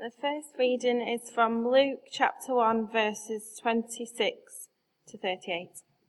The first reading is from Luke chapter 1, verses 26 to 38.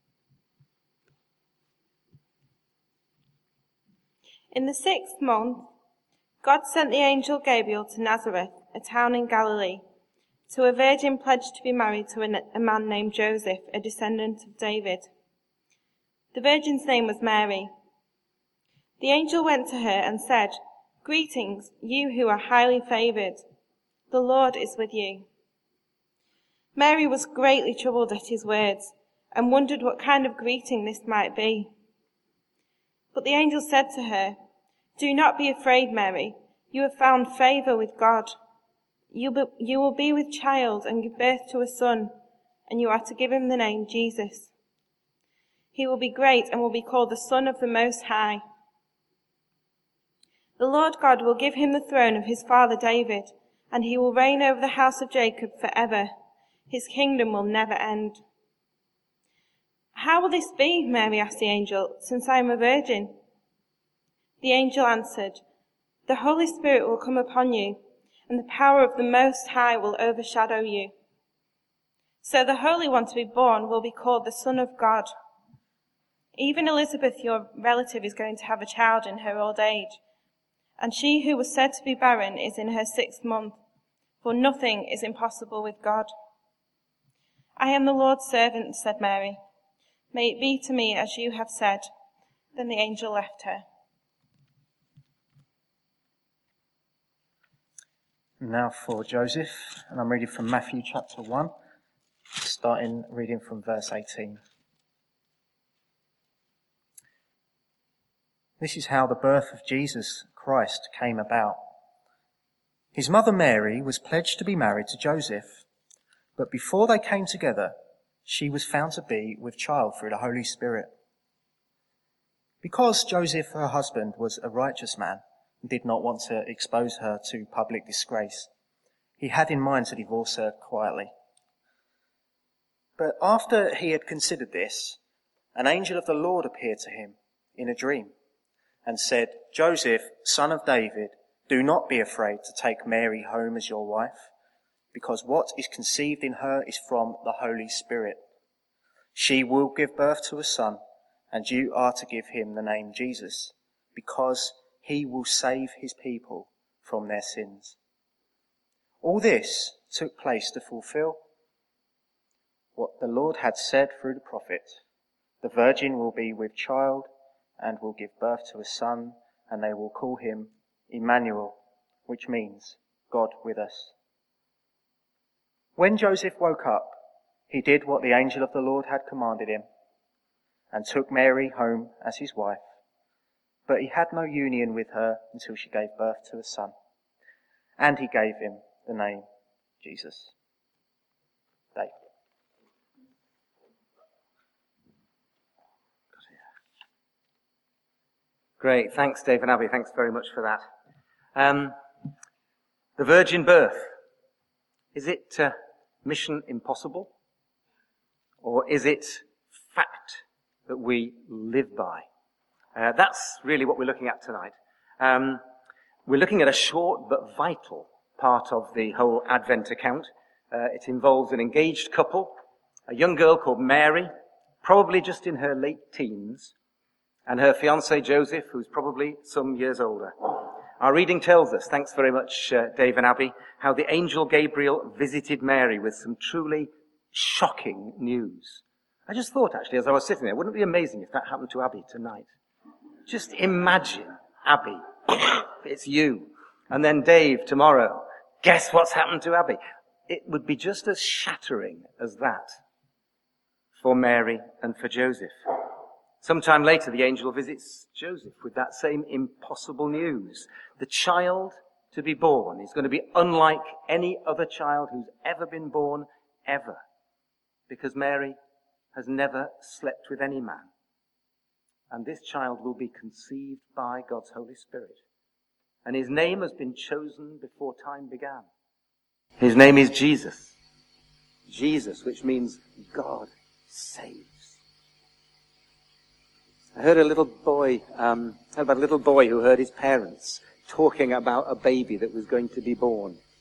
In the 6th month, God sent the angel Gabriel to Nazareth, a town in Galilee, to a virgin pledged to be married to a man named Joseph, a descendant of David. The virgin's name was Mary. The angel went to her and said, "Greetings, you who are highly favored. The Lord is with you." Mary was greatly troubled at his words and wondered what kind of greeting this might be. But the angel said to her, "Do not be afraid, Mary. You have found favor with God. You will be with child and give birth to a son, and you are to give him the name Jesus. He will be great and will be called the Son of the Most High. The Lord God will give him the throne of his father David, and he will reign over the house of Jacob forever. His kingdom will never end." "How will this be," Mary asked the angel, "since I am a virgin?" The angel answered, "The Holy Spirit will come upon you, and the power of the Most High will overshadow you. So the Holy One to be born will be called the Son of God. Even Elizabeth, your relative, is going to have a child in her old age, and she who was said to be barren is in her 6th month, for nothing is impossible with God." "I am the Lord's servant," said Mary. "May it be to me as you have said." Then the angel left her. Now for Joseph, and I'm reading from Matthew chapter 1, starting reading from verse 18. This is how the birth of Jesus Christ came about. His mother Mary was pledged to be married to Joseph, but before they came together, she was found to be with child through the Holy Spirit. Because Joseph, her husband, was a righteous man and did not want to expose her to public disgrace, he had in mind to divorce her quietly. But after he had considered this, an angel of the Lord appeared to him in a dream and said, "Joseph, son of David, do not be afraid to take Mary home as your wife, because what is conceived in her is from the Holy Spirit. She will give birth to a son, and you are to give him the name Jesus, because he will save his people from their sins." All this took place to fulfill what the Lord had said through the prophet. "The virgin will be with child and will give birth to a son, and they will call him Emmanuel," which means God with us. When Joseph woke up, he did what the angel of the Lord had commanded him and took Mary home as his wife. But he had no union with her until she gave birth to a son, and he gave him the name Jesus. Dave. Great. Thanks, Dave and Abby. Thanks very much for that. The virgin birth. Is it mission impossible? Or is it fact that we live by? That's really what we're looking at tonight. We're looking at a short but vital part of the whole Advent account. It involves an engaged couple, a young girl called Mary, probably just in her late teens, and her fiancé Joseph, who's probably some years older. Our reading tells us, thanks very much Dave and Abby, how the angel Gabriel visited Mary with some truly shocking news. I just thought actually as I was sitting there, wouldn't it be amazing if that happened to Abby tonight? Just imagine, Abby, it's you. And then Dave tomorrow, guess what's happened to Abby? It would be just as shattering as that for Mary and for Joseph. Sometime later, the angel visits Joseph with that same impossible news. The child to be born is going to be unlike any other child who's ever been born, ever. Because Mary has never slept with any man. And this child will be conceived by God's Holy Spirit. And his name has been chosen before time began. His name is Jesus. Jesus, which means God saves. I heard about a little boy who heard his parents talking about a baby that was going to be born.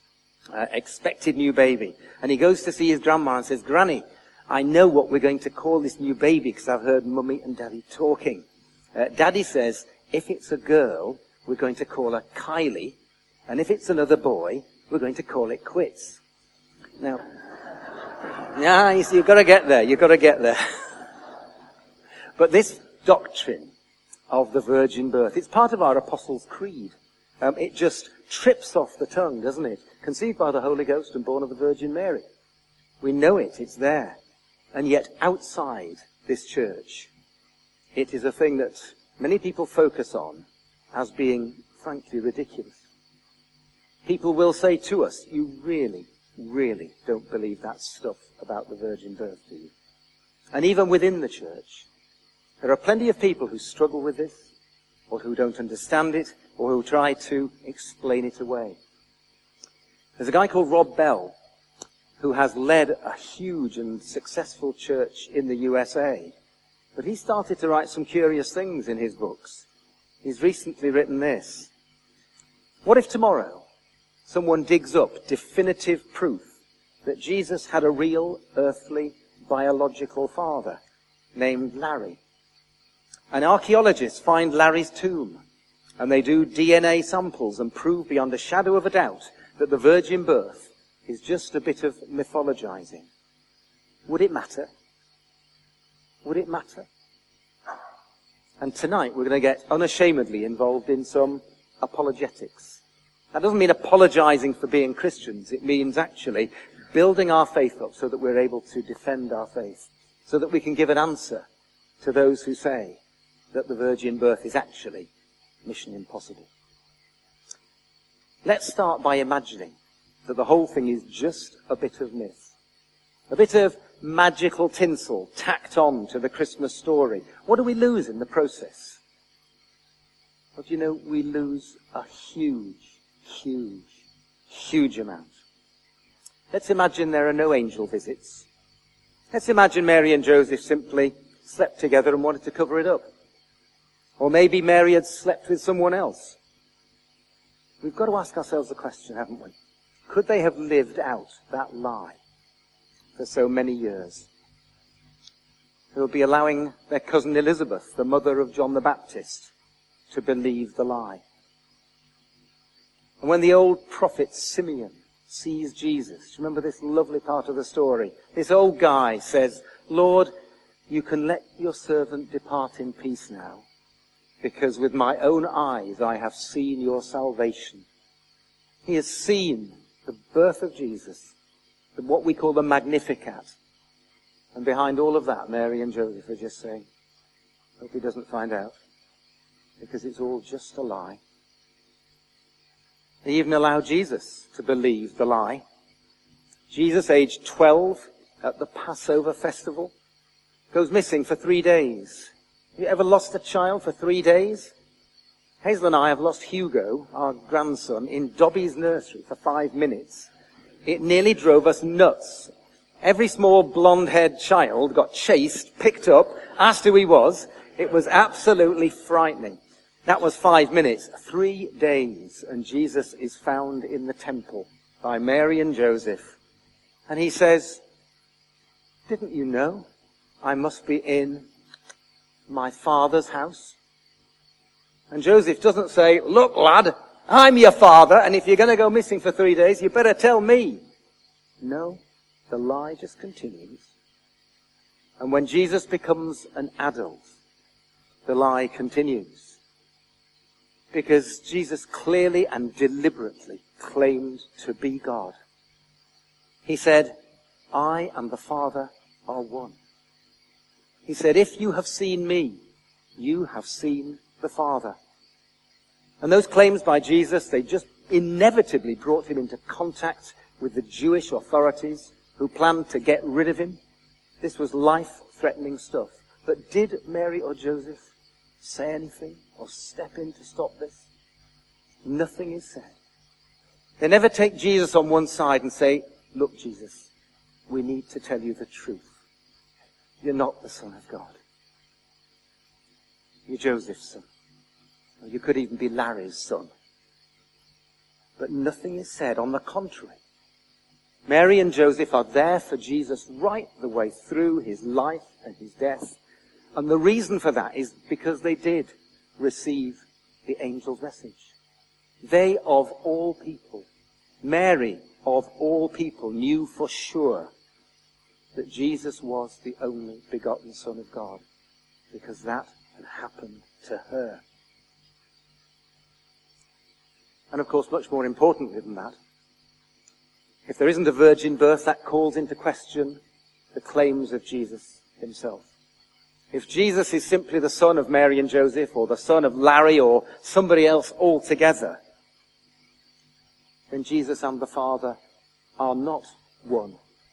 expected new baby. And he goes to see his grandma and says, Granny, I know what we're going to call this new baby because I've heard Mummy and Daddy talking. Daddy says, if it's a girl, we're going to call her Kylie. And if it's another boy, we're going to call it quits. Now, you've got to get there. You've got to get there. But this doctrine of the virgin birth, it's part of our Apostles' Creed. It just trips off the tongue, doesn't it? Conceived by the Holy Ghost and born of the Virgin Mary. We know it. It's there. And yet outside this church, it is a thing that many people focus on as being, frankly, ridiculous. People will say to us, you really, really don't believe that stuff about the virgin birth, do you? And even within the church, there are plenty of people who struggle with this, or who don't understand it, or who try to explain it away. There's a guy called Rob Bell, who has led a huge and successful church in the USA, but he started to write some curious things in his books. He's recently written this. What if tomorrow someone digs up definitive proof that Jesus had a real earthly biological father named Larry? And archaeologists find Larry's tomb, and they do DNA samples and prove beyond a shadow of a doubt that the virgin birth is just a bit of mythologizing. Would it matter? Would it matter? And tonight we're going to get unashamedly involved in some apologetics. That doesn't mean apologizing for being Christians. It means actually building our faith up so that we're able to defend our faith, so that we can give an answer to those who say that the virgin birth is actually mission impossible. Let's start by imagining that the whole thing is just a bit of myth, a bit of magical tinsel tacked on to the Christmas story. What do we lose in the process? Well, do you know, we lose a huge, huge, huge amount. Let's imagine there are no angel visits. Let's imagine Mary and Joseph simply slept together and wanted to cover it up. Or maybe Mary had slept with someone else. We've got to ask ourselves the question, haven't we? Could they have lived out that lie for so many years? They would be allowing their cousin Elizabeth, the mother of John the Baptist, to believe the lie. And when the old prophet Simeon sees Jesus, remember this lovely part of the story? This old guy says, Lord, you can let your servant depart in peace now, because with my own eyes I have seen your salvation. He has seen the birth of Jesus, what we call the Magnificat. And behind all of that, Mary and Joseph are just saying, hope he doesn't find out, because it's all just a lie. They even allow Jesus to believe the lie. Jesus, aged 12, at the Passover festival, goes missing for 3 days. Have you ever lost a child for 3 days? Hazel and I have lost Hugo, our grandson, in Dobby's nursery for 5 minutes. It nearly drove us nuts. Every small blonde-haired child got chased, picked up, asked who he was. It was absolutely frightening. That was 5 minutes. 3 days, and Jesus is found in the temple by Mary and Joseph. And he says, didn't you know I must be in my Father's house? And Joseph doesn't say, look, lad, I'm your father, and if you're going to go missing for 3 days, you better tell me. No, the lie just continues. And when Jesus becomes an adult, the lie continues. Because Jesus clearly and deliberately claimed to be God. He said, I and the Father are one. He said, if you have seen me, you have seen the Father. And those claims by Jesus, they just inevitably brought him into contact with the Jewish authorities who planned to get rid of him. This was life-threatening stuff. But did Mary or Joseph say anything or step in to stop this? Nothing is said. They never take Jesus on one side and say, look, Jesus, we need to tell you the truth. You're not the Son of God. You're Joseph's son. You could even be Larry's son. But nothing is said. On the contrary, Mary and Joseph are there for Jesus right the way through his life and his death. And the reason for that is because they did receive the angel's message. They, of all people, Mary, of all people, knew for sure that Jesus was the only begotten Son of God, because that had happened to her. And of course, much more importantly than that, if there isn't a virgin birth, that calls into question the claims of Jesus himself. If Jesus is simply the son of Mary and Joseph, or the son of Larry, or somebody else altogether, then Jesus and the Father are not one.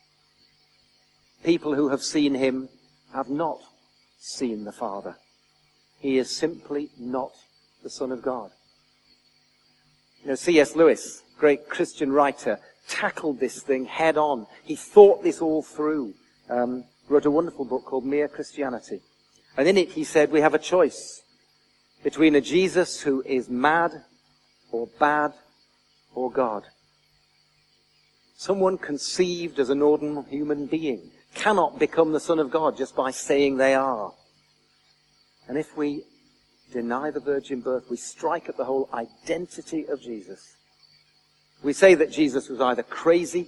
People who have seen him have not seen the Father. He is simply not the Son of God. You know, C.S. Lewis, great Christian writer, tackled this thing head on. He thought this all through. Wrote a wonderful book called Mere Christianity. And in it he said we have a choice between a Jesus who is mad or bad or God. Someone conceived as an ordinary human being cannot become the Son of God just by saying they are. And if we deny the virgin birth, we strike at the whole identity of Jesus. We say that Jesus was either crazy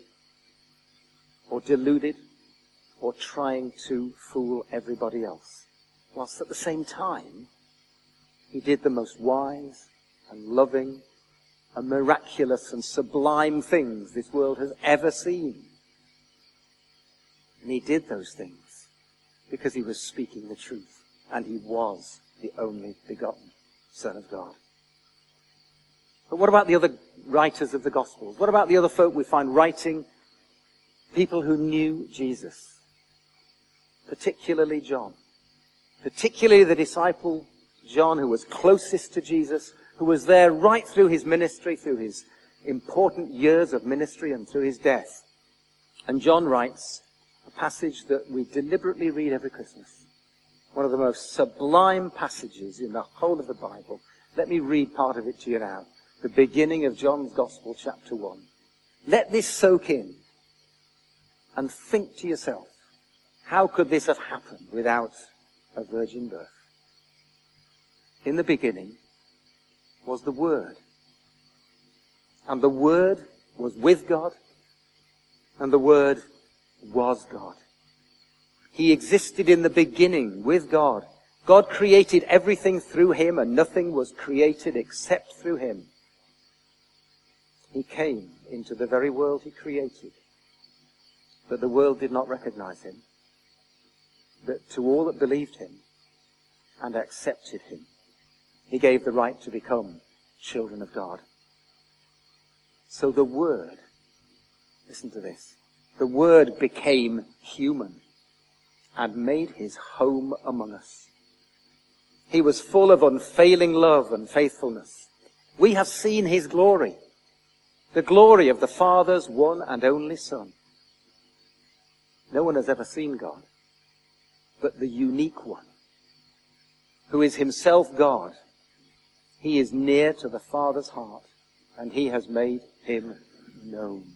or deluded or trying to fool everybody else. Whilst at the same time, he did the most wise and loving and miraculous and sublime things this world has ever seen. And he did those things because he was speaking the truth, and he was the only begotten Son of God. But what about the other writers of the Gospels? What about the other folk we find writing? People who knew Jesus. Particularly John. Particularly the disciple John, who was closest to Jesus, who was there right through his ministry, through his important years of ministry and through his death. And John writes a passage that we deliberately read every Christmas. One of the most sublime passages in the whole of the Bible. Let me read part of it to you now. The beginning of John's Gospel, chapter 1. Let this soak in and think to yourself, how could this have happened without a virgin birth? In the beginning was the Word. And the Word was with God, and the Word was God. He existed in the beginning with God. God created everything through him, and nothing was created except through him. He came into the very world he created, but the world did not recognize him. But to all that believed him and accepted him, he gave the right to become children of God. So the Word, listen to this, the Word became human and made his home among us. He was full of unfailing love and faithfulness. We have seen his glory, the glory of the Father's one and only Son. No one has ever seen God, but the unique one, who is himself God. He is near to the Father's heart, and he has made him known.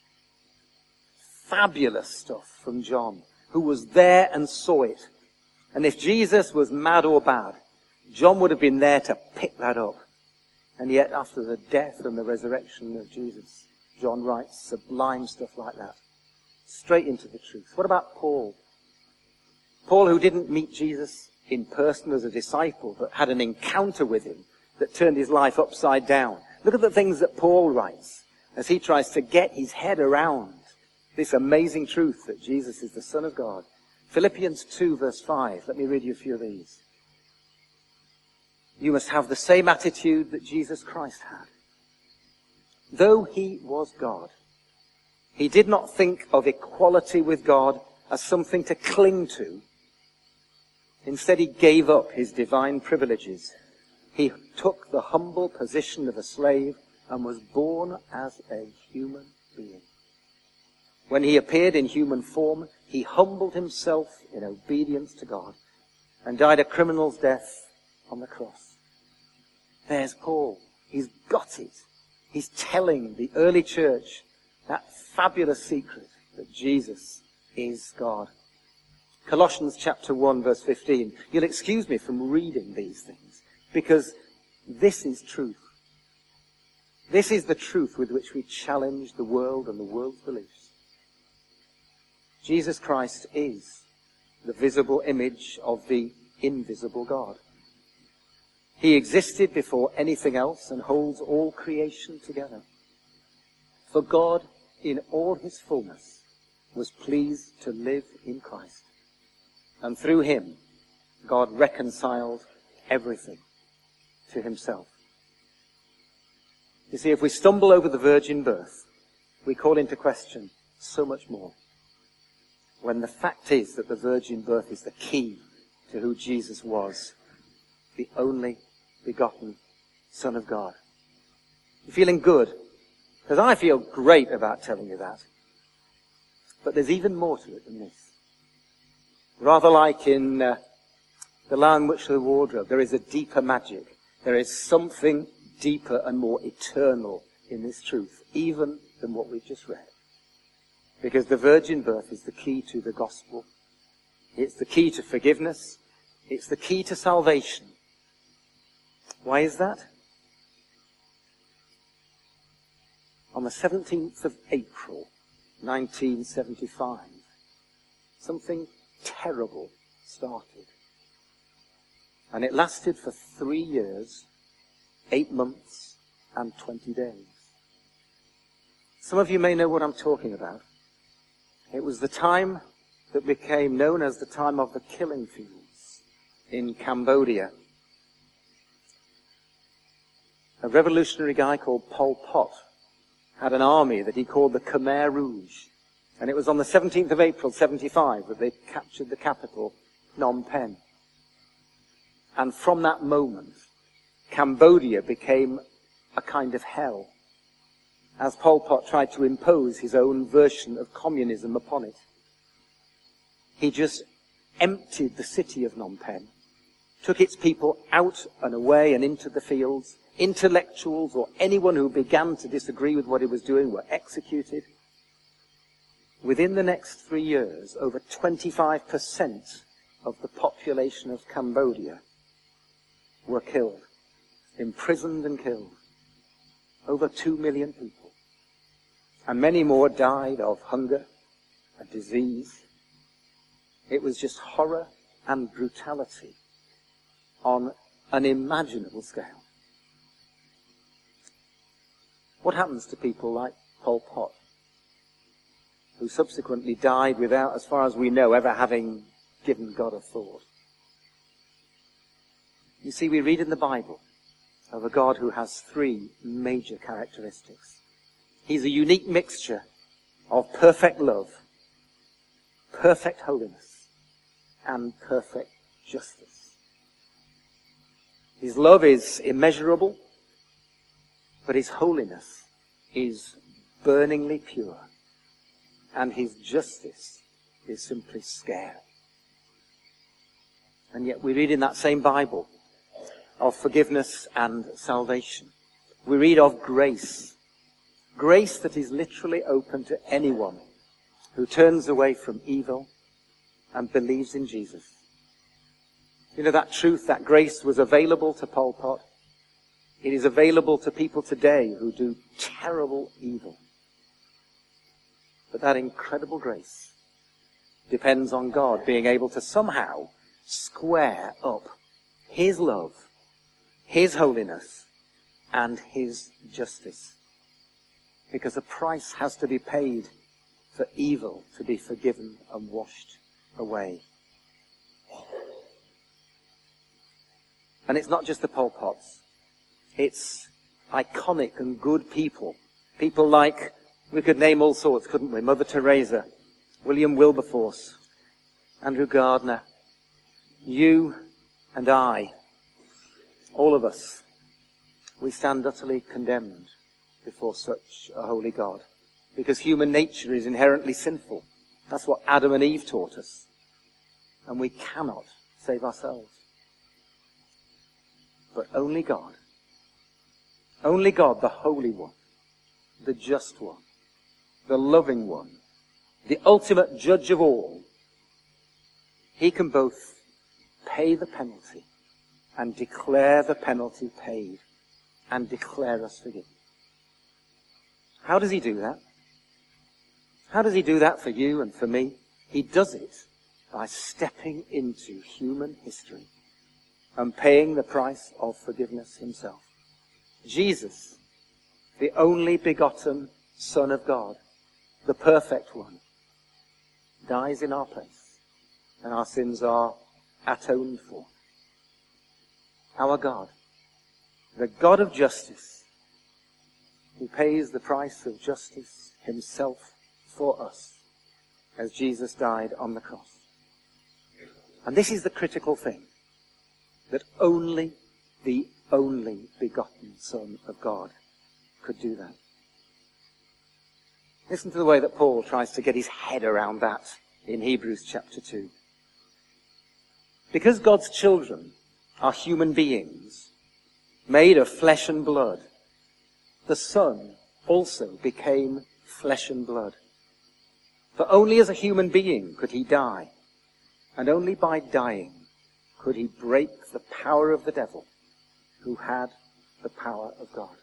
Fabulous stuff from John, who was there and saw it. And if Jesus was mad or bad, John would have been there to pick that up. And yet, after the death and the resurrection of Jesus, John writes sublime stuff like that. Straight into the truth. What about Paul? Paul, who didn't meet Jesus in person as a disciple, but had an encounter with him that turned his life upside down. Look at the things that Paul writes as he tries to get his head around this amazing truth that Jesus is the Son of God. Philippians 2 verse 5. Let me read you a few of these. You must have the same attitude that Jesus Christ had. Though he was God, he did not think of equality with God as something to cling to. Instead, he gave up his divine privileges. He took the humble position of a slave and was born as a human being. When he appeared in human form, he humbled himself in obedience to God and died a criminal's death on the cross. There's Paul. He's got it. He's telling the early church That fabulous secret that Jesus is God. Colossians chapter 1 verse 15. You'll excuse me from reading these things, because this is truth. This is the truth with which we challenge the world and the world's beliefs. Jesus Christ is the visible image of the invisible God. He existed before anything else and holds all creation together. For God, in all his fullness, was pleased to live in Christ. And through him, God reconciled everything to himself. You see, if we stumble over the virgin birth, we call into question so much more. When the fact is that the virgin birth is the key to who Jesus was, the only begotten Son of God. You feeling good? Because I feel great about telling you that. But there's even more to it than this. Rather like in The Lion, Witch and the Wardrobe, there is a deeper magic. There is something deeper and more eternal in this truth, even than what we've just read. Because the virgin birth is the key to the gospel. It's the key to forgiveness. It's the key to salvation. Why is that? On the 17th of April, 1975, something terrible started. And it lasted for 3 years, 8 months, and 20 days. Some of you may know what I'm talking about. It was the time that became known as the time of the killing fields in Cambodia. A revolutionary guy called Pol Pot had an army that he called the Khmer Rouge. And it was on the 17th of April, 75, that they captured the capital, Phnom Penh. And from that moment, Cambodia became a kind of hell, as Pol Pot tried to impose his own version of communism upon it. He just emptied the city of Phnom Penh, took its people out and away and into the fields. Intellectuals or anyone who began to disagree with what he was doing were executed. Within the next 3 years, over 25% of the population of Cambodia were killed, imprisoned and killed. Over 2 million people. And many more died of hunger and disease. It was just horror and brutality on an unimaginable scale. What happens to people like Pol Pot, who subsequently died without, as far as we know, ever having given God a thought? You see, we read in the Bible of a God who has 3 major characteristics. He's a unique mixture of perfect love, perfect holiness, and perfect justice. His love is immeasurable, but his holiness is burningly pure, and his justice is simply scary. And yet we read in that same Bible of forgiveness and salvation. We read of grace. Grace that is literally open to anyone who turns away from evil and believes in Jesus. You know, that truth, that grace was available to Pol Pot. It is available to people today who do terrible evil. But that incredible grace depends on God being able to somehow square up his love, his holiness, and his justice. Because a price has to be paid for evil to be forgiven and washed away. And it's not just the Pol Pots. It's iconic and good people. People like, we could name all sorts, couldn't we? Mother Teresa, William Wilberforce, Andrew Gardner, you and I, all of us, we stand utterly condemned before such a holy God. Because human nature is inherently sinful. That's what Adam and Eve taught us. And we cannot save ourselves. But only God, the Holy One, the Just One, the loving one, the ultimate judge of all, he can both pay the penalty and declare the penalty paid and declare us forgiven. How does he do that? How does he do that for you and for me? He does it by stepping into human history and paying the price of forgiveness himself. Jesus, the only begotten Son of God, the perfect one, dies in our place, and our sins are atoned for. Our God, the God of justice, who pays the price of justice himself for us as Jesus died on the cross. And this is the critical thing, that only the only begotten Son of God could do that. Listen to the way that Paul tries to get his head around that in Hebrews chapter 2. Because God's children are human beings, made of flesh and blood, the Son also became flesh and blood. For only as a human being could he die, and only by dying could he break the power of the devil, who had the power of God.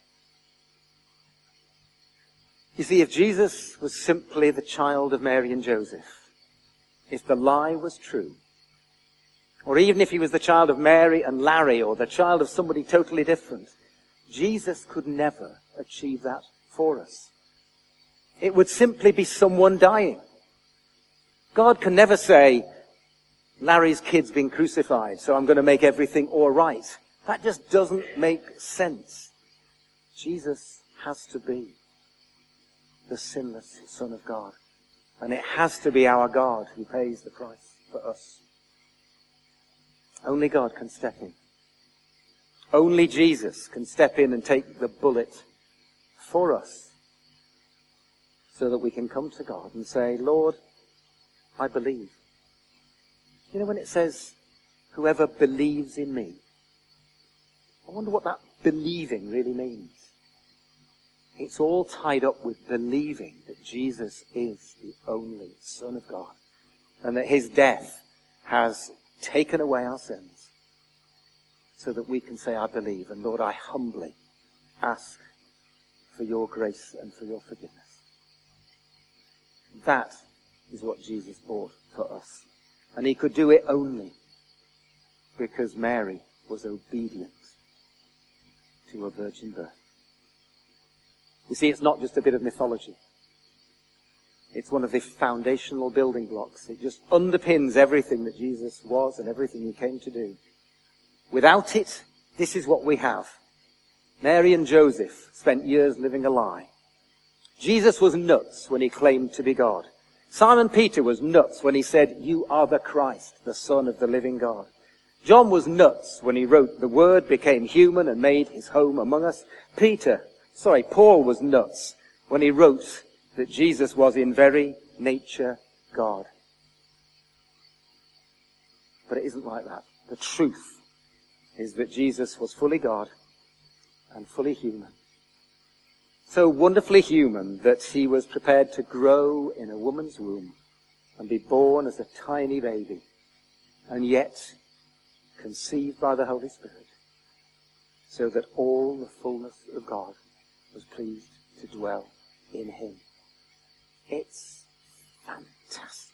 You see, if Jesus was simply the child of Mary and Joseph, if the lie was true, or even if he was the child of Mary and Larry, or the child of somebody totally different, Jesus could never achieve that for us. It would simply be someone dying. God can never say, Larry's kid's been crucified, so I'm going to make everything all right. That just doesn't make sense. Jesus has to be the sinless Son of God. And it has to be our God who pays the price for us. Only God can step in. Only Jesus can step in and take the bullet for us, so that we can come to God and say, Lord, I believe. You know, when it says, whoever believes in me, I wonder what that believing really means. It's all tied up with believing that Jesus is the only Son of God, and that his death has taken away our sins, so that we can say, I believe, and Lord, I humbly ask for your grace and for your forgiveness. That is what Jesus bought for us. And he could do it only because Mary was obedient to a virgin birth. You see, it's not just a bit of mythology. It's one of the foundational building blocks. It just underpins everything that Jesus was and everything he came to do. Without it, this is what we have. Mary and Joseph spent years living a lie. Jesus was nuts when he claimed to be God. Simon Peter was nuts when he said, you are the Christ, the Son of the living God. John was nuts when he wrote, the Word became human and made his home among us. Paul was nuts when he wrote that Jesus was in very nature God. But it isn't like that. The truth is that Jesus was fully God and fully human. So wonderfully human that he was prepared to grow in a woman's womb and be born as a tiny baby, and yet conceived by the Holy Spirit, so that all the fullness of God was pleased to dwell in him. It's fantastic.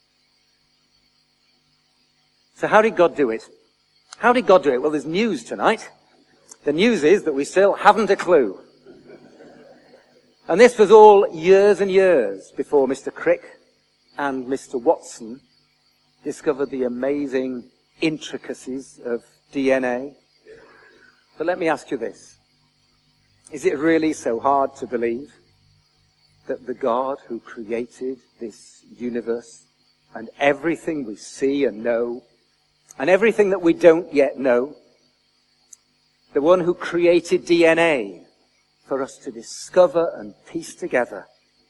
So how did God do it? How did God do it? Well, there's news tonight. The news is that we still haven't a clue. And this was all years and years before Mr. Crick and Mr. Watson discovered the amazing intricacies of DNA. But let me ask you this. Is it really so hard to believe that the God who created this universe and everything we see and know, and everything that we don't yet know, the one who created DNA for us to discover and piece together,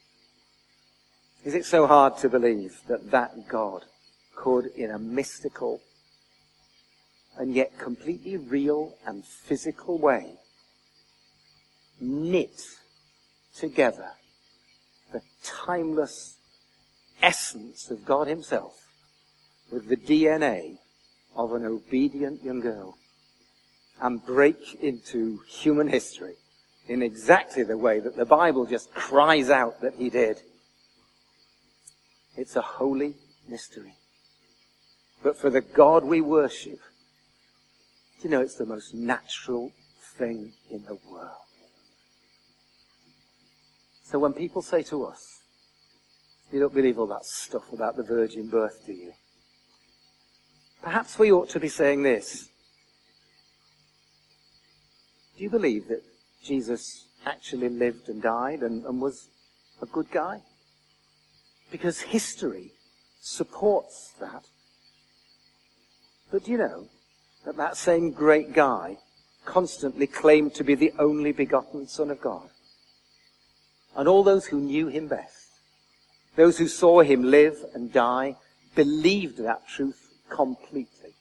is it so hard to believe that that God could, in a mystical and yet completely real and physical way, knit together the timeless essence of God himself with the DNA of an obedient young girl and break into human history in exactly the way that the Bible just cries out that he did. It's a holy mystery. But for the God we worship, do you know it's the most natural thing in the world? So when people say to us, you don't believe all that stuff about the virgin birth, do you? Perhaps we ought to be saying this. Do you believe that Jesus actually lived and died and was a good guy? Because history supports that. But do you know that that same great guy constantly claimed to be the only begotten Son of God? And all those who knew him best, those who saw him live and die, believed that truth completely.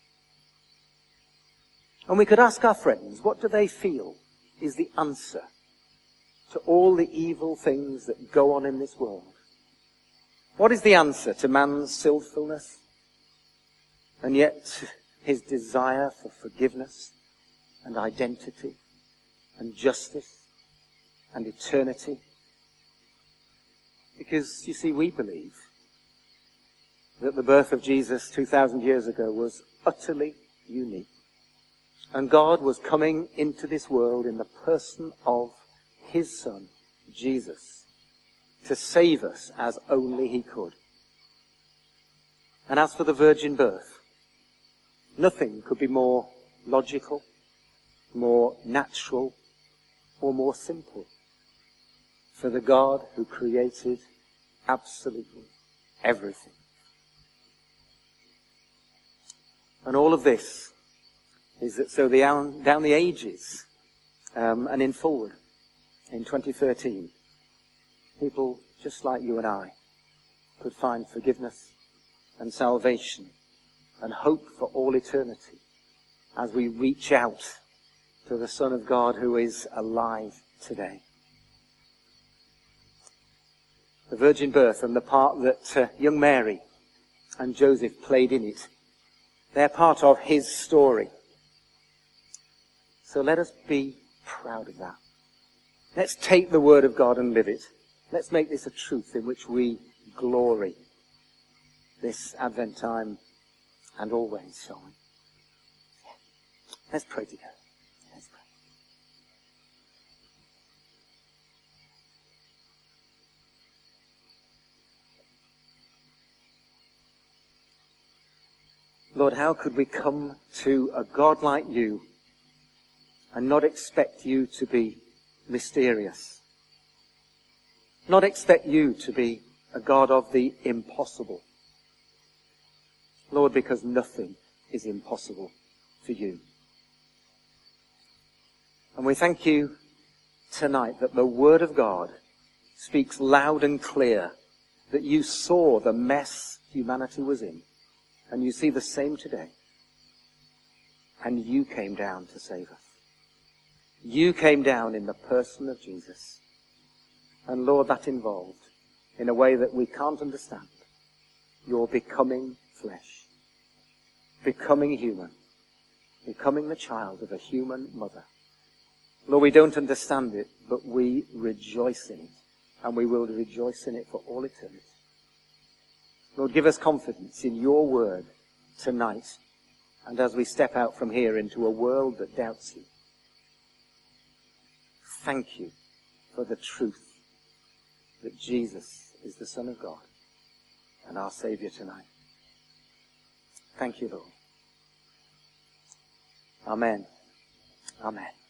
And we could ask our friends, what do they feel is the answer to all the evil things that go on in this world? What is the answer to man's sinfulness? And yet his desire for forgiveness and identity and justice and eternity? Because, you see, we believe that the birth of Jesus 2,000 years ago was utterly unique. And God was coming into this world in the person of his Son, Jesus, to save us as only he could. And as for the virgin birth, nothing could be more logical, more natural, or more simple for the God who created absolutely everything. And all of this is that so down the ages and in forward, in 2013, people just like you and I could find forgiveness and salvation and hope for all eternity as we reach out to the Son of God who is alive today. The virgin birth and the part that young Mary and Joseph played in it, they're part of his story. So let us be proud of that. Let's take the word of God and live it. Let's make this a truth in which we glory this Advent time and always, shall we? Let's pray together. Let's pray. Lord, how could we come to a God like you and not expect you to be mysterious? Not expect you to be a God of the impossible. Lord, because nothing is impossible for you. And we thank you tonight that the Word of God speaks loud and clear that you saw the mess humanity was in. And you see the same today. And you came down to save us. You came down in the person of Jesus. And Lord, that involved, in a way that we can't understand, your becoming flesh, becoming human, becoming the child of a human mother. Lord, we don't understand it, but we rejoice in it. And we will rejoice in it for all eternity. Lord, give us confidence in your word tonight and as we step out from here into a world that doubts you. Thank you for the truth that Jesus is the Son of God and our Saviour tonight. Thank you, Lord. Amen. Amen.